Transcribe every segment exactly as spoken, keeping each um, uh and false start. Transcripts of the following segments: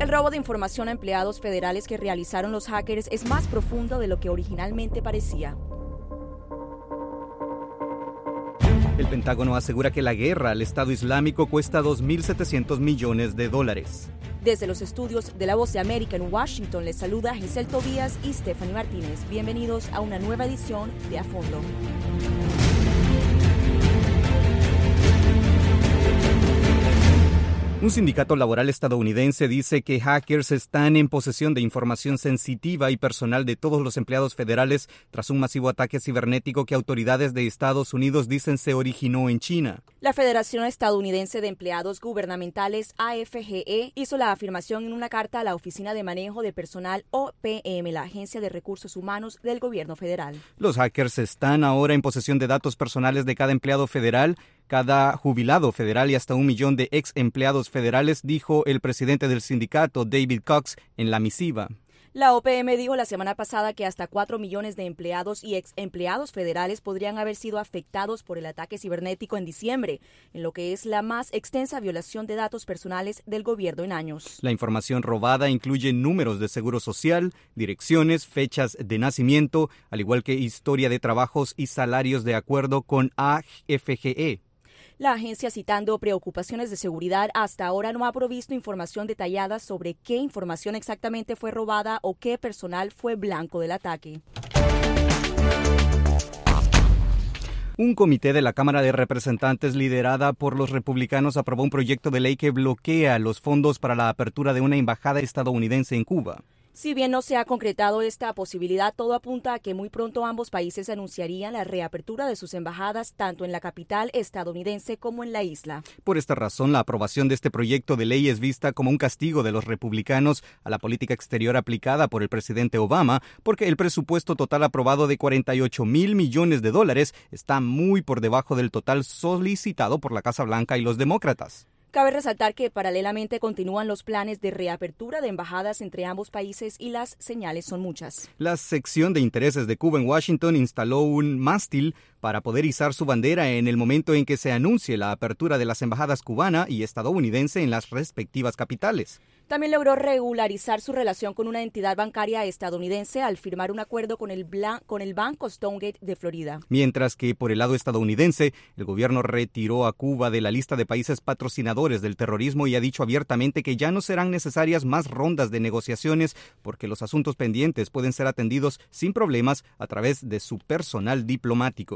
El robo de información a empleados federales que realizaron los hackers es más profundo de lo que originalmente parecía. El Pentágono asegura que la guerra al Estado Islámico cuesta dos mil setecientos millones de dólares. Desde los estudios de La Voz de América en Washington les saluda Giselle Tobías y Stephanie Martínez. Bienvenidos a una nueva edición de A Fondo. Un sindicato laboral estadounidense dice que hackers están en posesión de información sensitiva y personal de todos los empleados federales tras un masivo ataque cibernético que autoridades de Estados Unidos dicen se originó en China. La Federación Estadounidense de Empleados Gubernamentales, A F G E, hizo la afirmación en una carta a la Oficina de Manejo de Personal, O P M, la Agencia de Recursos Humanos del Gobierno Federal. Los hackers están ahora en posesión de datos personales de cada empleado federal, cada jubilado federal y hasta un millón de ex empleados federales, dijo el presidente del sindicato, David Cox, en la misiva. La O P M dijo la semana pasada que hasta cuatro millones de empleados y ex empleados federales podrían haber sido afectados por el ataque cibernético en diciembre, en lo que es la más extensa violación de datos personales del gobierno en años. La información robada incluye números de seguro social, direcciones, fechas de nacimiento, al igual que historia de trabajos y salarios de acuerdo con A F G E. La agencia, citando preocupaciones de seguridad, hasta ahora no ha provisto información detallada sobre qué información exactamente fue robada o qué personal fue blanco del ataque. Un comité de la Cámara de Representantes liderada por los republicanos aprobó un proyecto de ley que bloquea los fondos para la apertura de una embajada estadounidense en Cuba. Si bien no se ha concretado esta posibilidad, todo apunta a que muy pronto ambos países anunciarían la reapertura de sus embajadas tanto en la capital estadounidense como en la isla. Por esta razón, la aprobación de este proyecto de ley es vista como un castigo de los republicanos a la política exterior aplicada por el presidente Obama, porque el presupuesto total aprobado de cuarenta y ocho mil millones de dólares está muy por debajo del total solicitado por la Casa Blanca y los demócratas. Cabe resaltar que paralelamente continúan los planes de reapertura de embajadas entre ambos países y las señales son muchas. La sección de intereses de Cuba en Washington instaló un mástil para poder izar su bandera en el momento en que se anuncie la apertura de las embajadas cubana y estadounidense en las respectivas capitales. También logró regularizar su relación con una entidad bancaria estadounidense al firmar un acuerdo con el, blan- con el Banco Stonegate de Florida. Mientras que por el lado estadounidense, el gobierno retiró a Cuba de la lista de países patrocinadores del terrorismo y ha dicho abiertamente que ya no serán necesarias más rondas de negociaciones porque los asuntos pendientes pueden ser atendidos sin problemas a través de su personal diplomático.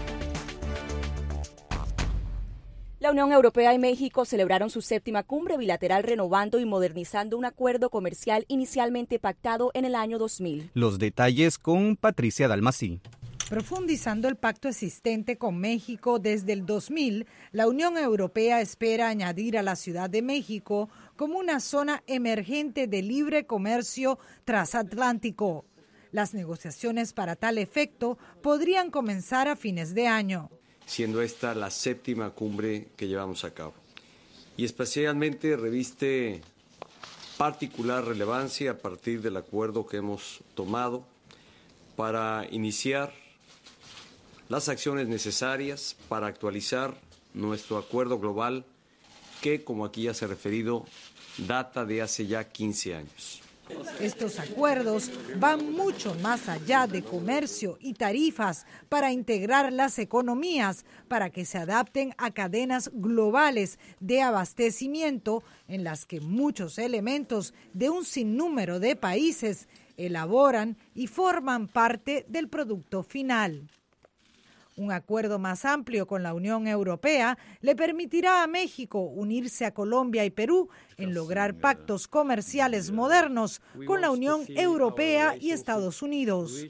La Unión Europea y México celebraron su séptima cumbre bilateral renovando y modernizando un acuerdo comercial inicialmente pactado en el año dos mil. Los detalles con Patricia Dalmací. Profundizando el pacto existente con México desde el dos mil, la Unión Europea espera añadir a la Ciudad de México como una zona emergente de libre comercio transatlántico. Las negociaciones para tal efecto podrían comenzar a fines de año, siendo esta la séptima cumbre que llevamos a cabo. Y especialmente reviste particular relevancia a partir del acuerdo que hemos tomado para iniciar las acciones necesarias para actualizar nuestro acuerdo global que, como aquí ya se ha referido, data de hace ya quince años. Estos acuerdos van mucho más allá de comercio y tarifas para integrar las economías para que se adapten a cadenas globales de abastecimiento en las que muchos elementos de un sinnúmero de países elaboran y forman parte del producto final. Un acuerdo más amplio con la Unión Europea le permitirá a México unirse a Colombia y Perú en lograr pactos comerciales modernos con la Unión Europea y Estados Unidos.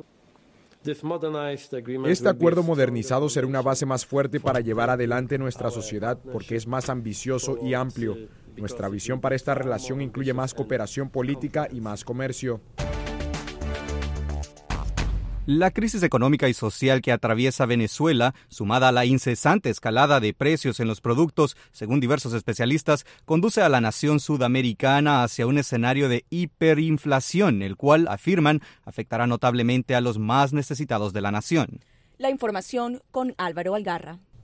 Este acuerdo modernizado será una base más fuerte para llevar adelante nuestra sociedad porque es más ambicioso y amplio. Nuestra visión para esta relación incluye más cooperación política y más comercio. La crisis económica y social que atraviesa Venezuela, sumada a la incesante escalada de precios en los productos, según diversos especialistas, conduce a la nación sudamericana hacia un escenario de hiperinflación, el cual, afirman, afectará notablemente a los más necesitados de la nación. La información con Álvaro Algarra.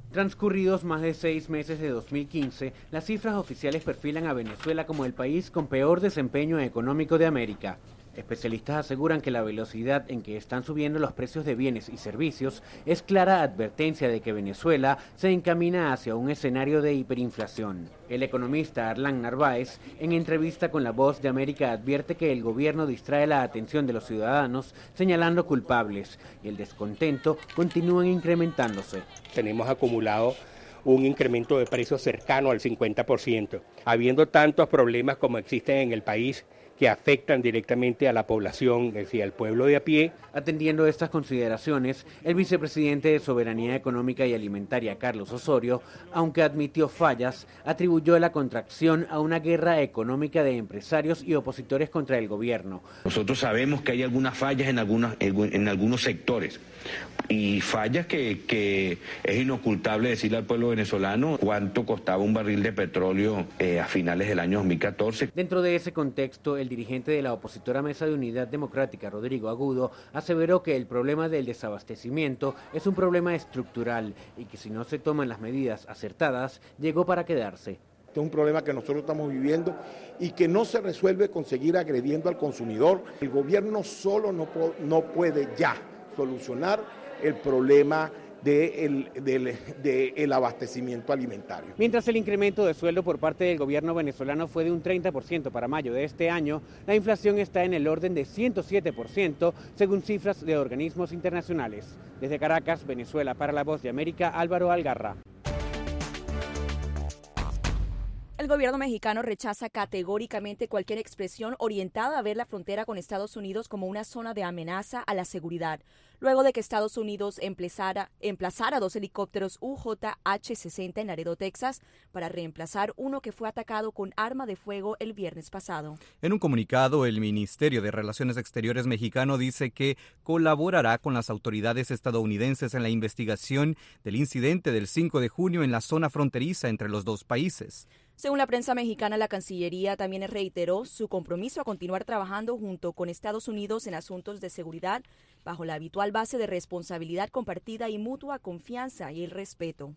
Transcurridos más de seis meses de dos mil quince, las cifras oficiales perfilan a Venezuela como el país con peor desempeño económico de América. Especialistas aseguran que la velocidad en que están subiendo los precios de bienes y servicios es clara advertencia de que Venezuela se encamina hacia un escenario de hiperinflación. El economista Arlan Narváez, en entrevista con La Voz de América, advierte que el gobierno distrae la atención de los ciudadanos señalando culpables y el descontento continúa incrementándose. Tenemos acumulado un incremento de precios cercano al cincuenta por ciento, habiendo tantos problemas como existen en el país que afectan directamente a la población, es decir, al pueblo de a pie. Atendiendo estas consideraciones, el vicepresidente de Soberanía Económica y Alimentaria, Carlos Osorio, aunque admitió fallas, atribuyó la contracción a una guerra económica de empresarios y opositores contra el gobierno. Nosotros sabemos que hay algunas fallas en, algunas, en algunos sectores y fallas que, que es inocultable decirle al pueblo venezolano cuánto costaba un barril de petróleo eh, a finales del año dos mil catorce. Dentro de ese contexto, el dirigente de la opositora Mesa de Unidad Democrática, Rodrigo Agudo, aseveró que el problema del desabastecimiento es un problema estructural y que si no se toman las medidas acertadas, llegó para quedarse. Este es un problema que nosotros estamos viviendo y que no se resuelve con seguir agrediendo al consumidor. El gobierno solo no, no puede ya solucionar el problema del de de el abastecimiento alimentario. Mientras el incremento de sueldo por parte del gobierno venezolano fue de un treinta por ciento para mayo de este año, la inflación está en el orden de ciento siete por ciento, según cifras de organismos internacionales. Desde Caracas, Venezuela, para La Voz de América, Álvaro Algarra. El gobierno mexicano rechaza categóricamente cualquier expresión orientada a ver la frontera con Estados Unidos como una zona de amenaza a la seguridad, luego de que Estados Unidos emplazara, emplazara dos helicópteros U J H sesenta en Laredo, Texas, para reemplazar uno que fue atacado con arma de fuego el viernes pasado. En un comunicado, el Ministerio de Relaciones Exteriores mexicano dice que colaborará con las autoridades estadounidenses en la investigación del incidente del cinco de junio en la zona fronteriza entre los dos países. Según la prensa mexicana, la Cancillería también reiteró su compromiso a continuar trabajando junto con Estados Unidos en asuntos de seguridad bajo la habitual base de responsabilidad compartida y mutua confianza y el respeto.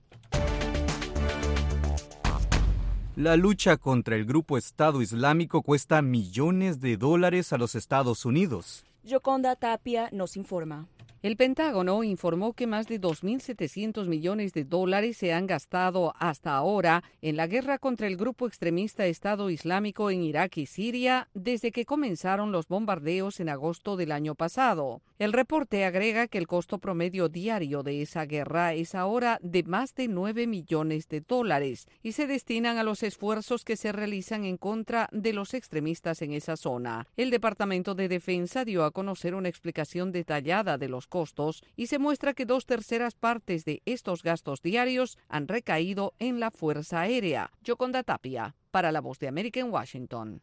La lucha contra el grupo Estado Islámico cuesta millones de dólares a los Estados Unidos. Yoconda Tapia nos informa. El Pentágono informó que más de dos mil setecientos millones de dólares se han gastado hasta ahora en la guerra contra el grupo extremista Estado Islámico en Irak y Siria desde que comenzaron los bombardeos en agosto del año pasado. El reporte agrega que el costo promedio diario de esa guerra es ahora de más de nueve millones de dólares y se destinan a los esfuerzos que se realizan en contra de los extremistas en esa zona. El Departamento de Defensa dio a conocer una explicación detallada de los costos y se muestra que dos terceras partes de estos gastos diarios han recaído en la Fuerza Aérea. Yoconda Tapia, para La Voz de América en Washington.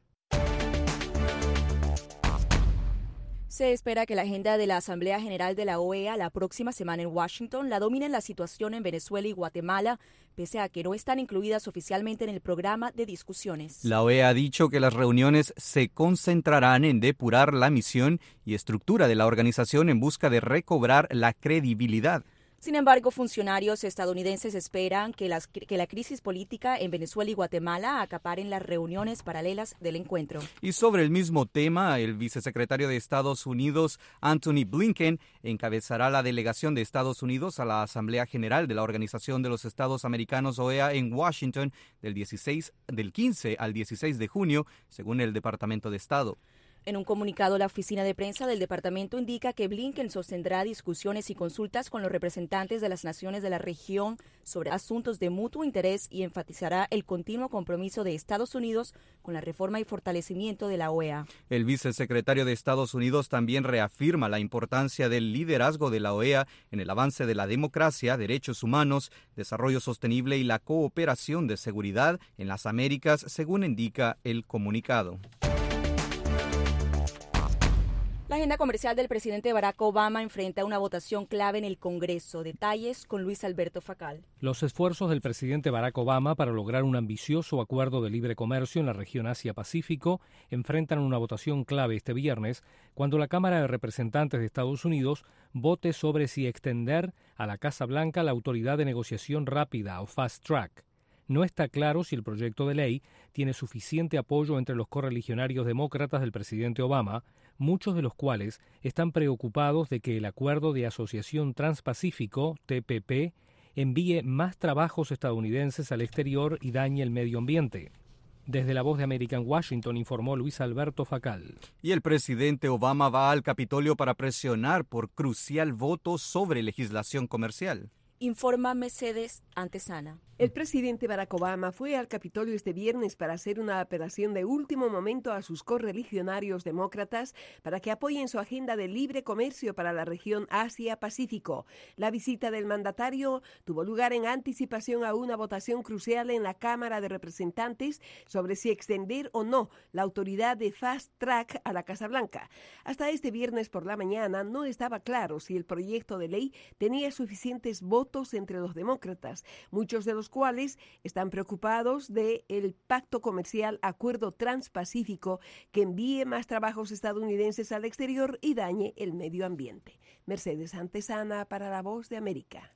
Se espera que la agenda de la Asamblea General de la O E A la próxima semana en Washington la domine la situación en Venezuela y Guatemala, pese a que no están incluidas oficialmente en el programa de discusiones. La O E A ha dicho que las reuniones se concentrarán en depurar la misión y estructura de la organización en busca de recobrar la credibilidad. Sin embargo, funcionarios estadounidenses esperan que, las, que la crisis política en Venezuela y Guatemala acaparen las reuniones paralelas del encuentro. Y sobre el mismo tema, el vicesecretario de Estados Unidos, Anthony Blinken, encabezará la delegación de Estados Unidos a la Asamblea General de la Organización de los Estados Americanos O E A en Washington del, dieciséis, del quince al dieciséis de junio, según el Departamento de Estado. En un comunicado, la oficina de prensa del departamento indica que Blinken sostendrá discusiones y consultas con los representantes de las naciones de la región sobre asuntos de mutuo interés y enfatizará el continuo compromiso de Estados Unidos con la reforma y fortalecimiento de la O E A. El vicesecretario de Estados Unidos también reafirma la importancia del liderazgo de la O E A en el avance de la democracia, derechos humanos, desarrollo sostenible y la cooperación de seguridad en las Américas, según indica el comunicado. La La agenda comercial del presidente Barack Obama enfrenta una votación clave en el Congreso. Detalles con Luis Alberto Facal. Los esfuerzos del presidente Barack Obama para lograr un ambicioso acuerdo de libre comercio en la región Asia-Pacífico enfrentan una votación clave este viernes, cuando la Cámara de Representantes de Estados Unidos vote sobre si extender a la Casa Blanca la autoridad de negociación rápida o Fast Track. No está claro si el proyecto de ley tiene suficiente apoyo entre los correligionarios demócratas del presidente Obama, muchos de los cuales están preocupados de que el Acuerdo de Asociación Transpacífico, T P P, envíe más trabajos estadounidenses al exterior y dañe el medio ambiente. Desde La Voz de América en Washington informó Luis Alberto Facal. Y el presidente Obama va al Capitolio para presionar por crucial voto sobre legislación comercial. Informa Mercedes Antesana. El presidente Barack Obama fue al Capitolio este viernes para hacer una apelación de último momento a sus correligionarios demócratas para que apoyen su agenda de libre comercio para la región Asia-Pacífico. La visita del mandatario tuvo lugar en anticipación a una votación crucial en la Cámara de Representantes sobre si extender o no la autoridad de Fast Track a la Casa Blanca. Hasta este viernes por la mañana no estaba claro si el proyecto de ley tenía suficientes votos entre los demócratas, muchos de los cuales están preocupados de el pacto comercial Acuerdo Transpacífico que envíe más trabajos estadounidenses al exterior y dañe el medio ambiente. Mercedes Antesana para La Voz de América.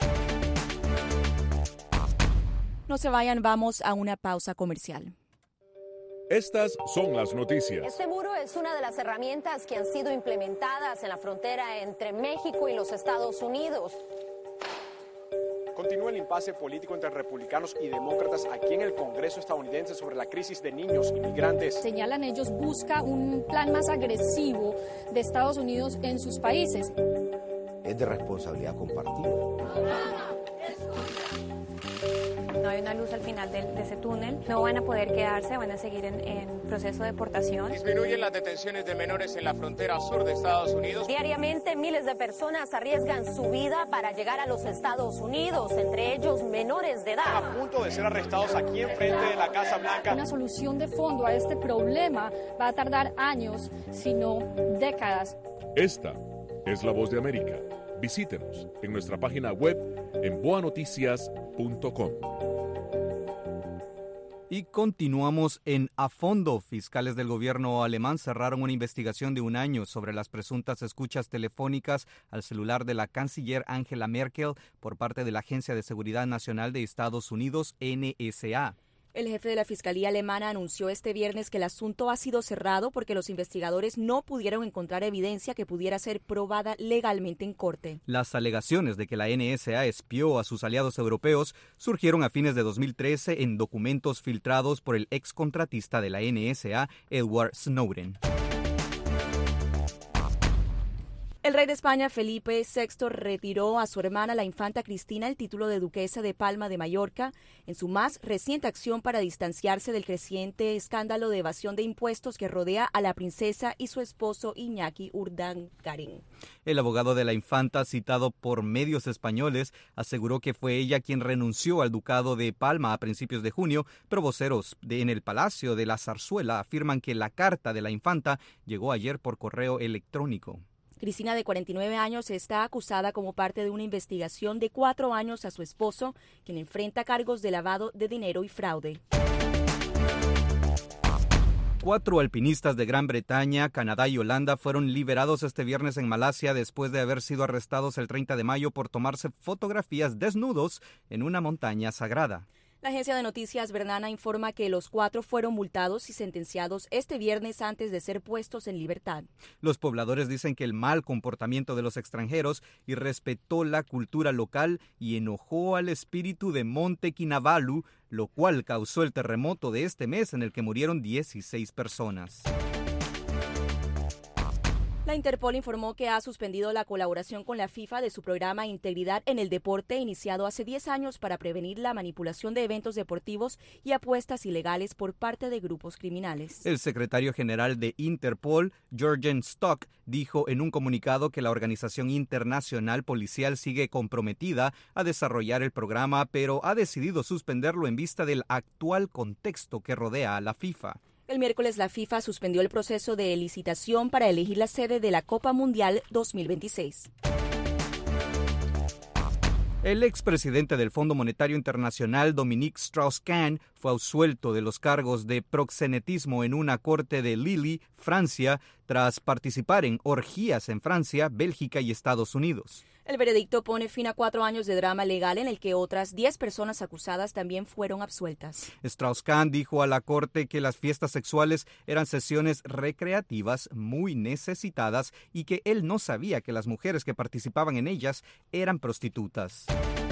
No se vayan, vamos a una pausa comercial. Estas son las noticias. Este muro es una de las herramientas que han sido implementadas en la frontera entre México y los Estados Unidos. Continúa el impasse político entre republicanos y demócratas aquí en el Congreso estadounidense sobre la crisis de niños inmigrantes. Señalan ellos, busca un plan más agresivo de Estados Unidos en sus países. Es de responsabilidad compartida. No hay una luz al final de, de ese túnel. No van a poder quedarse, van a seguir en, en proceso de deportación. Disminuyen las detenciones de menores en la frontera sur de Estados Unidos. Diariamente miles de personas arriesgan su vida para llegar a los Estados Unidos, entre ellos menores de edad. A punto de ser arrestados aquí enfrente de la Casa Blanca. Una solución de fondo a este problema va a tardar años, si no décadas. Esta es La Voz de América. Visítenos en nuestra página web en boa noticias punto com. Y continuamos en A Fondo. Fiscales del gobierno alemán cerraron una investigación de un año sobre las presuntas escuchas telefónicas al celular de la canciller Angela Merkel por parte de la Agencia de Seguridad Nacional de Estados Unidos, N S A. El jefe de la Fiscalía alemana anunció este viernes que el asunto ha sido cerrado porque los investigadores no pudieron encontrar evidencia que pudiera ser probada legalmente en corte. Las alegaciones de que la N S A espió a sus aliados europeos surgieron a fines de dos mil trece en documentos filtrados por el excontratista de la N S A, Edward Snowden. El rey de España, Felipe sexto, retiró a su hermana, la infanta Cristina, el título de duquesa de Palma de Mallorca en su más reciente acción para distanciarse del creciente escándalo de evasión de impuestos que rodea a la princesa y su esposo Iñaki Urdangarín. El abogado de la infanta, citado por medios españoles, aseguró que fue ella quien renunció al ducado de Palma a principios de junio, pero voceros de, en el Palacio de la Zarzuela afirman que la carta de la infanta llegó ayer por correo electrónico. Cristina, de cuarenta y nueve años, está acusada como parte de una investigación de cuatro años a su esposo, quien enfrenta cargos de lavado de dinero y fraude. Cuatro alpinistas de Gran Bretaña, Canadá y Holanda fueron liberados este viernes en Malasia después de haber sido arrestados el treinta de mayo por tomarse fotografías desnudos en una montaña sagrada. La agencia de noticias Bernana informa que los cuatro fueron multados y sentenciados este viernes antes de ser puestos en libertad. Los pobladores dicen que el mal comportamiento de los extranjeros irrespetó la cultura local y enojó al espíritu de Monte Kinabalu, lo cual causó el terremoto de este mes en el que murieron dieciséis personas. La Interpol informó que ha suspendido la colaboración con la FIFA de su programa Integridad en el Deporte, iniciado hace diez años para prevenir la manipulación de eventos deportivos y apuestas ilegales por parte de grupos criminales. El secretario general de Interpol, Jürgen Stock, dijo en un comunicado que la organización internacional policial sigue comprometida a desarrollar el programa, pero ha decidido suspenderlo en vista del actual contexto que rodea a la FIFA. El miércoles la FIFA suspendió el proceso de licitación para elegir la sede de la Copa Mundial dos mil veintiséis. El expresidente del Fondo Monetario Internacional, Dominique Strauss-Kahn, fue absuelto de los cargos de proxenetismo en una corte de Lille, Francia, tras participar en orgías en Francia, Bélgica y Estados Unidos. El veredicto pone fin a cuatro años de drama legal en el que otras diez personas acusadas también fueron absueltas. Strauss-Kahn dijo a la corte que las fiestas sexuales eran sesiones recreativas muy necesitadas y que él no sabía que las mujeres que participaban en ellas eran prostitutas.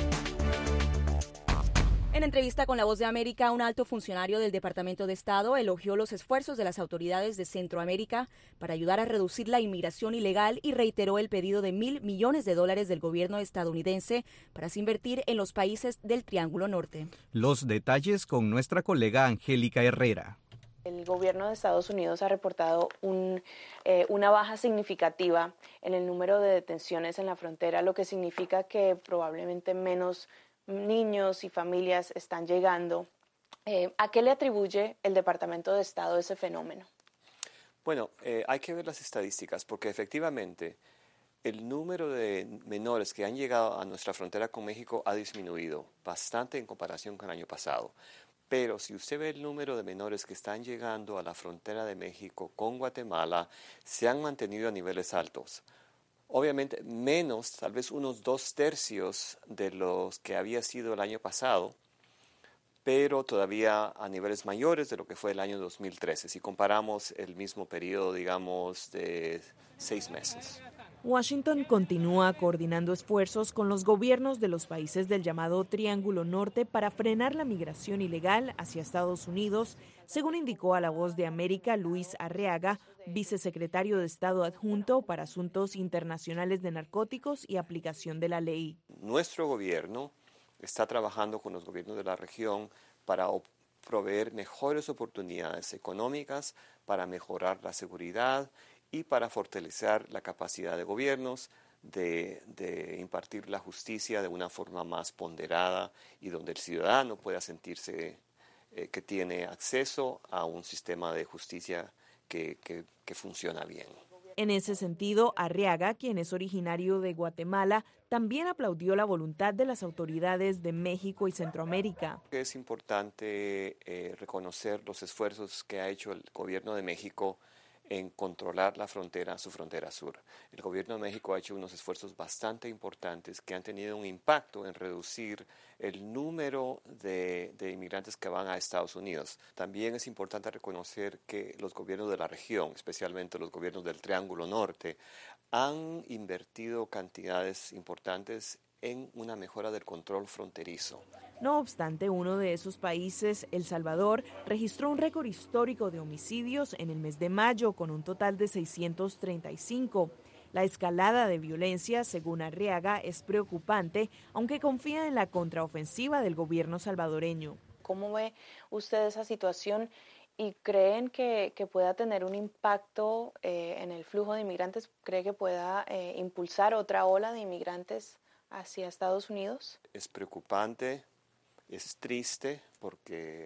En entrevista con La Voz de América, un alto funcionario del Departamento de Estado elogió los esfuerzos de las autoridades de Centroamérica para ayudar a reducir la inmigración ilegal y reiteró el pedido de mil millones de dólares del gobierno estadounidense para invertir en los países del Triángulo Norte. Los detalles con nuestra colega Angélica Herrera. El gobierno de Estados Unidos ha reportado un, eh, una baja significativa en el número de detenciones en la frontera, lo que significa que probablemente menos niños y familias están llegando. Eh, ¿A qué le atribuye el Departamento de Estado ese fenómeno? Bueno, eh, hay que ver las estadísticas porque efectivamente el número de menores que han llegado a nuestra frontera con México ha disminuido bastante en comparación con el año pasado. Pero si usted ve el número de menores que están llegando a la frontera de México con Guatemala, se han mantenido a niveles altos. Obviamente menos, tal vez unos dos tercios de los que había sido el año pasado, pero todavía a niveles mayores de lo que fue el año dos mil trece, si comparamos el mismo periodo, digamos, de seis meses. Washington continúa coordinando esfuerzos con los gobiernos de los países del llamado Triángulo Norte para frenar la migración ilegal hacia Estados Unidos, según indicó a La Voz de América Luis Arriaga, vicesecretario de Estado adjunto para Asuntos Internacionales de Narcóticos y Aplicación de la Ley. Nuestro gobierno está trabajando con los gobiernos de la región para proveer mejores oportunidades económicas, para mejorar la seguridad y para fortalecer la capacidad de gobiernos de, de impartir la justicia de una forma más ponderada y donde el ciudadano pueda sentirse eh, que tiene acceso a un sistema de justicia que, que, que funciona bien. En ese sentido, Arriaga, quien es originario de Guatemala, también aplaudió la voluntad de las autoridades de México y Centroamérica. Es importante eh, reconocer los esfuerzos que ha hecho el gobierno de México en controlar la frontera, su frontera sur. El gobierno de México ha hecho unos esfuerzos bastante importantes que han tenido un impacto en reducir el número de, de inmigrantes que van a Estados Unidos. También es importante reconocer que los gobiernos de la región, especialmente los gobiernos del Triángulo Norte, han invertido cantidades importantes en una mejora del control fronterizo. No obstante, uno de esos países, El Salvador, registró un récord histórico de homicidios en el mes de mayo con un total de seiscientos treinta y cinco. La escalada de violencia, según Arriaga, es preocupante, aunque confía en la contraofensiva del gobierno salvadoreño. ¿Cómo ve usted esa situación y creen que, que pueda tener un impacto eh, en el flujo de inmigrantes? ¿Cree que pueda eh, impulsar otra ola de inmigrantes hacia Estados Unidos? Es preocupante. Es triste porque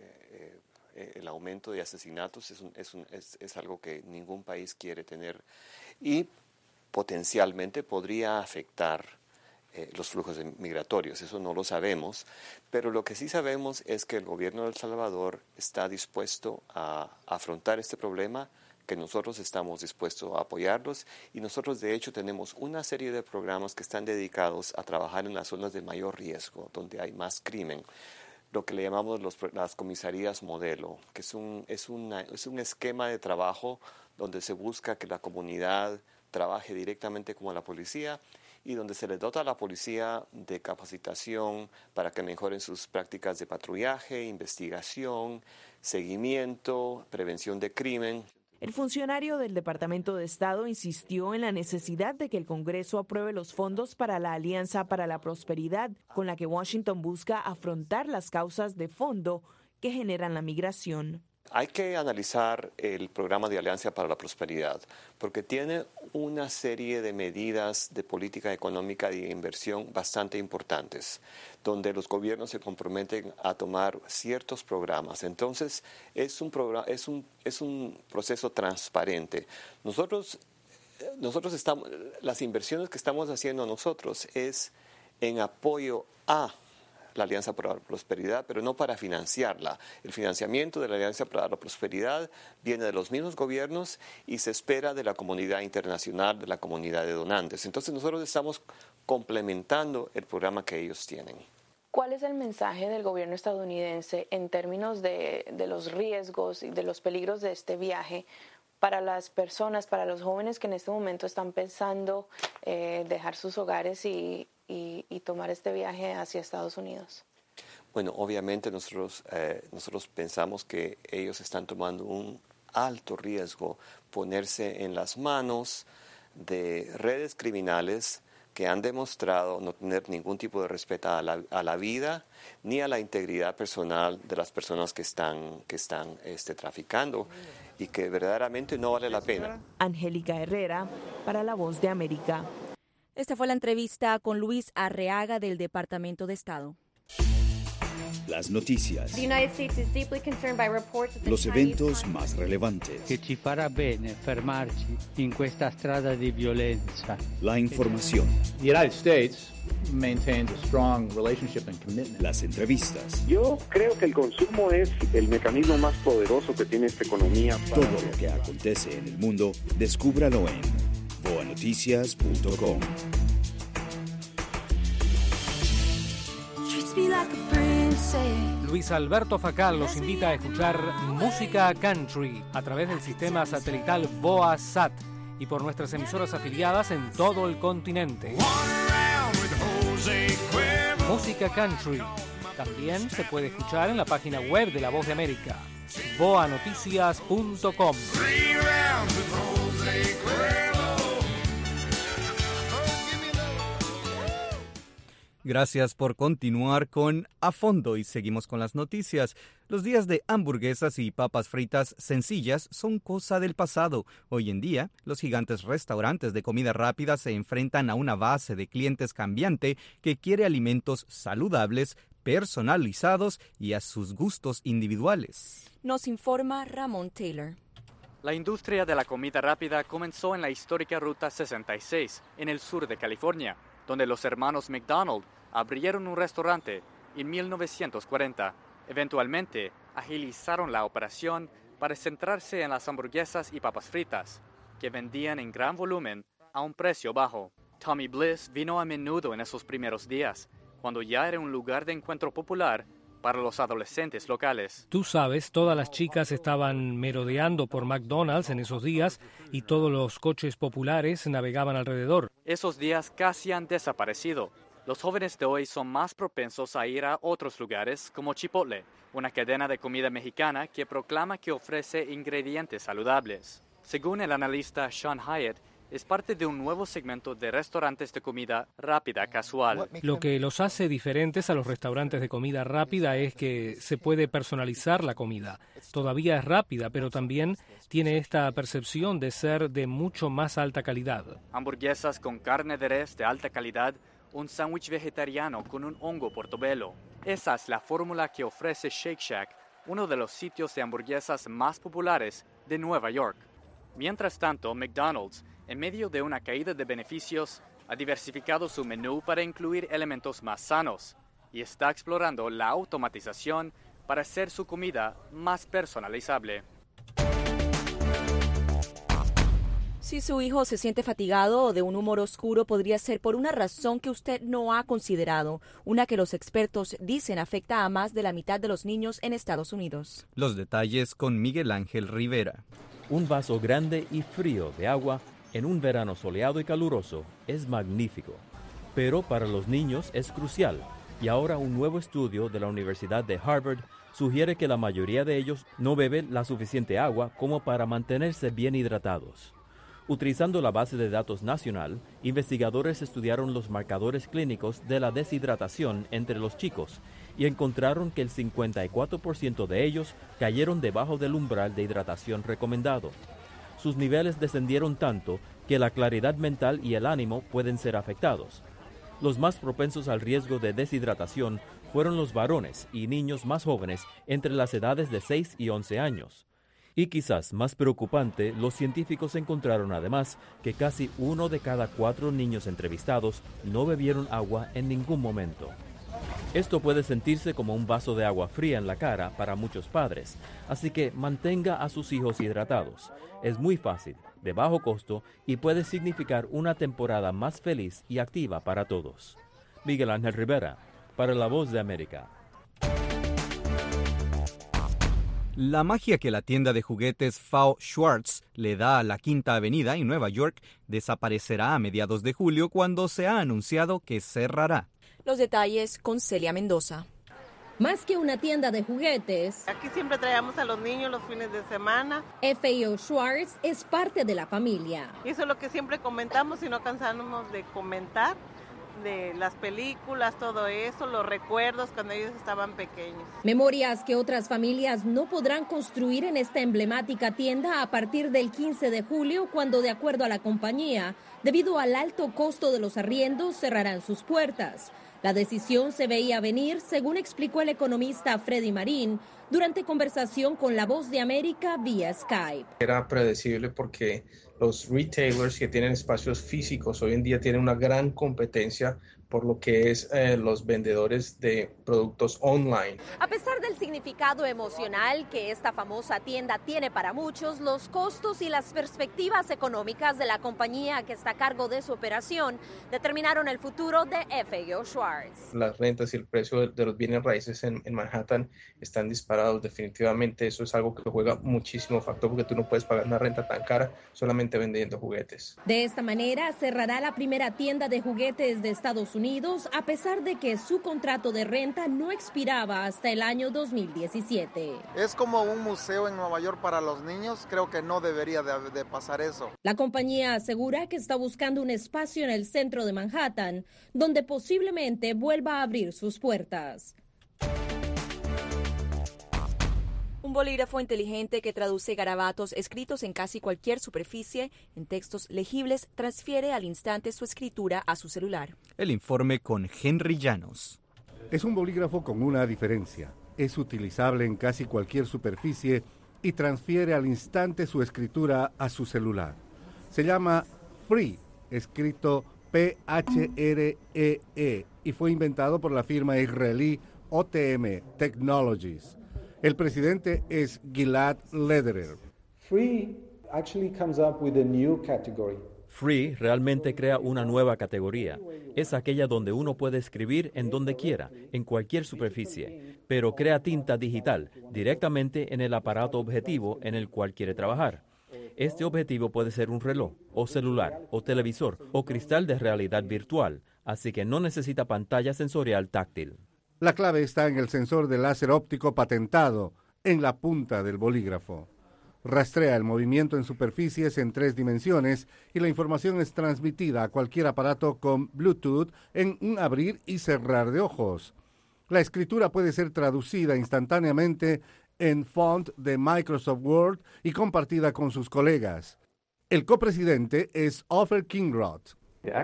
eh, el aumento de asesinatos es, un, es, un, es, es algo que ningún país quiere tener y potencialmente podría afectar eh, los flujos migratorios. Eso no lo sabemos, pero lo que sí sabemos es que el gobierno de El Salvador está dispuesto a, a afrontar este problema, que nosotros estamos dispuestos a apoyarlos y nosotros de hecho tenemos una serie de programas que están dedicados a trabajar en las zonas de mayor riesgo, donde hay más crimen, lo que le llamamos los, las comisarías modelo, que es un, es, una, es un esquema de trabajo donde se busca que la comunidad trabaje directamente con la policía y donde se le dota a la policía de capacitación para que mejoren sus prácticas de patrullaje, investigación, seguimiento, prevención de crimen. El funcionario del Departamento de Estado insistió en la necesidad de que el Congreso apruebe los fondos para la Alianza para la Prosperidad, con la que Washington busca afrontar las causas de fondo que generan la migración. hay que analizar el programa de Alianza para la Prosperidad, porque tiene una serie de medidas de política económica y de inversión bastante importantes, donde los gobiernos se comprometen a tomar ciertos programas. Entonces, es un, programa, es un, es un proceso transparente. Nosotros, nosotros estamos, las inversiones que estamos haciendo nosotros es en apoyo a la Alianza para la Prosperidad, pero no para financiarla. El financiamiento de la Alianza para la Prosperidad viene de los mismos gobiernos y se espera de la comunidad internacional, de la comunidad de donantes. Entonces nosotros estamos complementando el programa que ellos tienen. ¿Cuál es el mensaje del gobierno estadounidense en términos de, de los riesgos y de los peligros de este viaje para las personas, para los jóvenes que en este momento están pensando eh, dejar sus hogares y Y, y tomar este viaje hacia Estados Unidos? Bueno, obviamente nosotros, eh, nosotros pensamos que ellos están tomando un alto riesgo ponerse en las manos de redes criminales que han demostrado no tener ningún tipo de respeto a la, a la vida ni a la integridad personal de las personas que están, que están este, traficando y que verdaderamente no vale la pena. Angélica Herrera, para La Voz de América. Esta fue la entrevista con Luis Arreaga del Departamento de Estado. Las noticias. Los eventos más relevantes. Que ci farà bene fermarci in questa strada di violenza. La información. The United States maintains a strong relationship and commitment. Las entrevistas. Yo creo que el consumo es el mecanismo más poderoso que tiene esta economía. Para todo lo que acontece en el mundo, descúbralo en boa noticias punto com. Luis Alberto Facal los invita a escuchar música country a través del sistema satelital BOA-SAT y por nuestras emisoras afiliadas en todo el continente. Música country también se puede escuchar en la página web de La Voz de América, boa noticias punto com. Gracias por continuar con A Fondo y seguimos con las noticias. Los días de hamburguesas y papas fritas sencillas son cosa del pasado. Hoy en día, los gigantes restaurantes de comida rápida se enfrentan a una base de clientes cambiante que quiere alimentos saludables, personalizados y a sus gustos individuales. Nos informa Ramón Taylor. La industria de la comida rápida comenzó en la histórica Ruta sesenta y seis, en el sur de California, donde los hermanos McDonald abrieron un restaurante en mil novecientos cuarenta. Eventualmente, agilizaron la operación para centrarse en las hamburguesas y papas fritas, que vendían en gran volumen a un precio bajo. Tommy Bliss vino a menudo en esos primeros días, cuando ya era un lugar de encuentro popular para los adolescentes locales. Tú sabes, todas las chicas estaban merodeando por McDonald's en esos días y todos los coches populares navegaban alrededor. Esos días casi han desaparecido. Los jóvenes de hoy son más propensos a ir a otros lugares como Chipotle, una cadena de comida mexicana que proclama que ofrece ingredientes saludables. Según el analista Sean Hyatt, es parte de un nuevo segmento de restaurantes de comida rápida casual. Lo que los hace diferentes a los restaurantes de comida rápida es que se puede personalizar la comida. Todavía es rápida, pero también tiene esta percepción de ser de mucho más alta calidad. Hamburguesas con carne de res de alta calidad, un sándwich vegetariano con un hongo portobello. Esa es la fórmula que ofrece Shake Shack, uno de los sitios de hamburguesas más populares de Nueva York. Mientras tanto, McDonald's, en medio de una caída de beneficios, ha diversificado su menú para incluir elementos más sanos y está explorando la automatización para hacer su comida más personalizable. Si su hijo se siente fatigado o de un humor oscuro, podría ser por una razón que usted no ha considerado, una que los expertos dicen afecta a más de la mitad de los niños en Estados Unidos. Los detalles con Miguel Ángel Rivera. Un vaso grande y frío de agua en un verano soleado y caluroso es magnífico, pero para los niños es crucial, y ahora un nuevo estudio de la Universidad de Harvard sugiere que la mayoría de ellos no beben la suficiente agua como para mantenerse bien hidratados. Utilizando la base de datos nacional, investigadores estudiaron los marcadores clínicos de la deshidratación entre los chicos y encontraron que el cincuenta y cuatro por ciento de ellos cayeron debajo del umbral de hidratación recomendado. Sus niveles descendieron tanto que la claridad mental y el ánimo pueden ser afectados. Los más propensos al riesgo de deshidratación fueron los varones y niños más jóvenes entre las edades de seis y once años. Y quizás más preocupante, los científicos encontraron además que casi uno de cada cuatro niños entrevistados no bebieron agua en ningún momento. Esto puede sentirse como un vaso de agua fría en la cara para muchos padres, así que mantenga a sus hijos hidratados. Es muy fácil, de bajo costo y puede significar una temporada más feliz y activa para todos. Miguel Ángel Rivera, para La Voz de América. La magia que la tienda de juguetes Frau Schwarz le da a la Quinta Avenida en Nueva York desaparecerá a mediados de julio cuando se ha anunciado que cerrará. Los detalles con Celia Mendoza. Más que una tienda de juguetes, aquí siempre traemos a los niños los fines de semana. F A O Schwarz es parte de la familia. Y eso es lo que siempre comentamos y no cansamos de comentar, de las películas, todo eso, los recuerdos cuando ellos estaban pequeños. Memorias que otras familias no podrán construir en esta emblemática tienda a partir del quince de julio, cuando, de acuerdo a la compañía, debido al alto costo de los arriendos, cerrarán sus puertas. La decisión se veía venir, según explicó el economista Freddy Marín durante conversación con La Voz de América vía Skype. Era predecible porque los retailers que tienen espacios físicos hoy en día tienen una gran competencia por lo que es eh, los vendedores de productos online. A pesar del significado emocional que esta famosa tienda tiene para muchos, los costos y las perspectivas económicas de la compañía que está a cargo de su operación determinaron el futuro de F A O Schwarz. Las rentas y el precio de, de los bienes raíces en, en Manhattan están disparados definitivamente. Eso es algo que juega muchísimo factor porque tú no puedes pagar una renta tan cara solamente vendiendo juguetes. De esta manera cerrará la primera tienda de juguetes de Estados Unidos, a pesar de que su contrato de renta no expiraba hasta el año dos mil diecisiete. Es como un museo en Nueva York para los niños, creo que no debería de, de pasar eso. La compañía asegura que está buscando un espacio en el centro de Manhattan, donde posiblemente vuelva a abrir sus puertas. Un bolígrafo inteligente que traduce garabatos escritos en casi cualquier superficie en textos legibles transfiere al instante su escritura a su celular. El informe con Henry Llanos. Es un bolígrafo con una diferencia. Es utilizable en casi cualquier superficie y transfiere al instante su escritura a su celular. Se llama Free, escrito P H R E E, y fue inventado por la firma israelí O T M Technologies. El presidente es Gilad Lederer. Free actually comes up with a new category. Free realmente crea una nueva categoría. Es aquella donde uno puede escribir en donde quiera, en cualquier superficie, pero crea tinta digital directamente en el aparato objetivo en el cual quiere trabajar. Este objetivo puede ser un reloj, o celular, o televisor, o cristal de realidad virtual, así que no necesita pantalla sensorial táctil. La clave está en el sensor de láser óptico patentado en la punta del bolígrafo. Rastrea el movimiento en superficies en tres dimensiones y la información es transmitida a cualquier aparato con Bluetooth en un abrir y cerrar de ojos. La escritura puede ser traducida instantáneamente en font de Microsoft Word y compartida con sus colegas. El copresidente es Ofer Kingroth.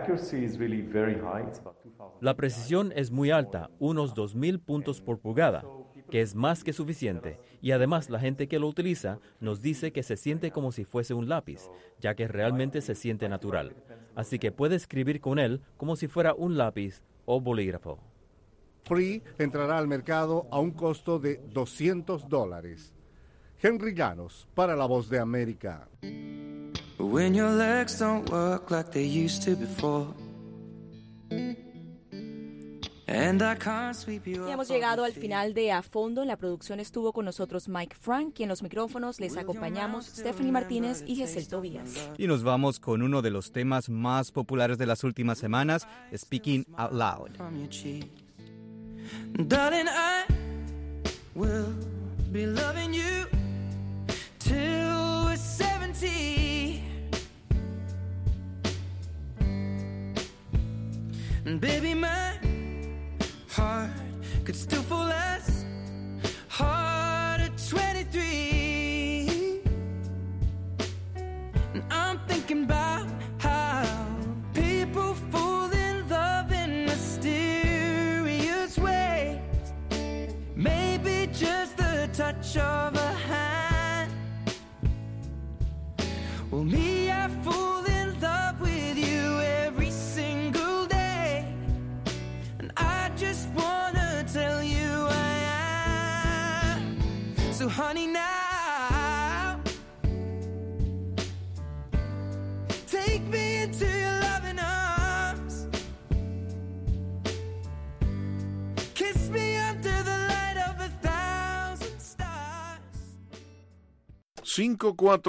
La precisión es muy alta, unos dos mil puntos por pulgada, que es más que suficiente, y además la gente que lo utiliza nos dice que se siente como si fuese un lápiz, ya que realmente se siente natural. Así que puede escribir con él como si fuera un lápiz o bolígrafo. Free entrará al mercado a un costo de doscientos dólares. Henry Llanos, para La Voz de América. When your legs don't work like they used to before. And I can't sweep you y hemos llegado al final de A Fondo. En la producción estuvo con nosotros Mike Frank y en los micrófonos les acompañamos Stephanie Martínez y Gesell Tobías. Y nos vamos con uno de los temas más populares de las últimas semanas, Speaking Out Loud. Darling, I will be loving you till we're seventy. And baby, my heart could still fall Well, me, I fall in love with you every single day, and I just wanna tell you I am. So honey, now take me into your loving arms, kiss me under the light of a thousand stars. cinco cuatro